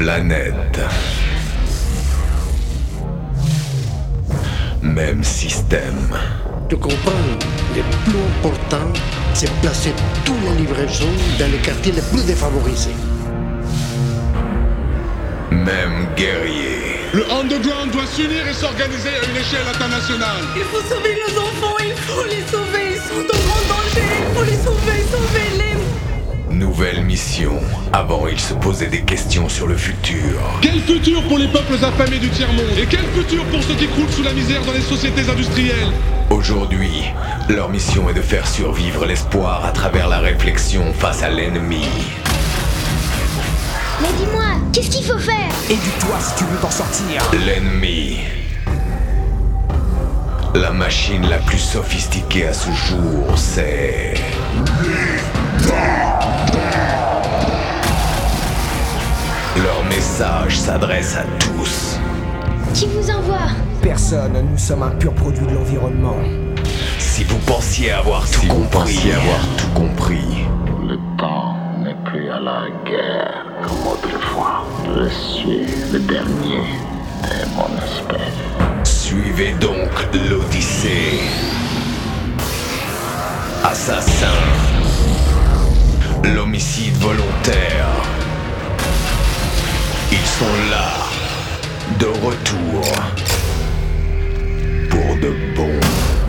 planète. Même système. Tu comprends, le plus important, c'est placer toutes les livraisons dans les quartiers les plus défavorisés. Même guerrier. Le underground doit s'unir et s'organiser à une échelle internationale. Il faut sauver nos enfants, il faut les sauver, ils sont en grand danger, il faut les sauver, sauvez-les. Nouvelle mission. Avant, ils se posaient des questions sur le futur. Quel futur pour les peuples affamés du tiers-monde? Et quel futur pour ceux qui croulent sous la misère dans les sociétés industrielles? Aujourd'hui, leur mission est de faire survivre l'espoir à travers la réflexion face à l'ennemi. Mais dis-moi, qu'est-ce qu'il faut faire? Éduque-toi si tu veux t'en sortir. L'ennemi. La machine la plus sophistiquée à ce jour, c'est... Leur message s'adresse à tous. Qui vous envoie? Personne, nous sommes un pur produit de l'environnement. Si vous pensiez avoir tout compris. Le temps n'est plus à la guerre comme autrefois. Je suis le dernier de mon espèce. Suivez donc l'Odyssée. Assassin. L'homicide volontaire. Ils sont là, de retour. Pour de bon.